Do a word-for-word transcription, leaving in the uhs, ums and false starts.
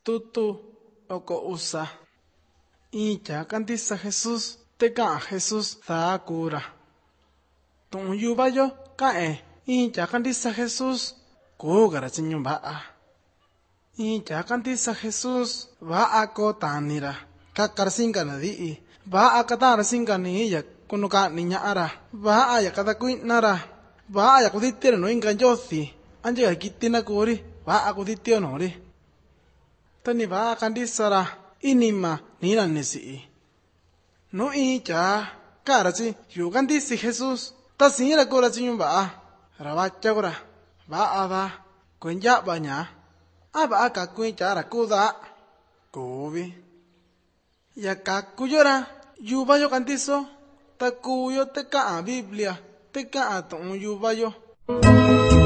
tutu oko usa. Icha kantisa Jesús te ka'a Jesús thaa kura. Tu'un yuvayo ka'e icha kantisa Jesús kugara tsiñu va'a. Icha kantisa Jesús va'a ko tanira kakara sinkana di'i. Va'a katara sinkani iya kunu ka'ni ña'ara. Va'a ya katakui'nara. Va'a ya kuditira no inka yothi. Anje kitina kuri va'a kuditio nori. Tani va'a kantisara inima nina nisi'i. No icha kara tsi yu kantisi Jesús ta sinra kura tsiñu va'a. Rabacha kura va'a da kuenya baña. A va'a kakuichara kuda kuvi. Ya kakuyora yuvayo kantiso ta kuyo te ka'a Biblia te ka'a tu'un yuvayo.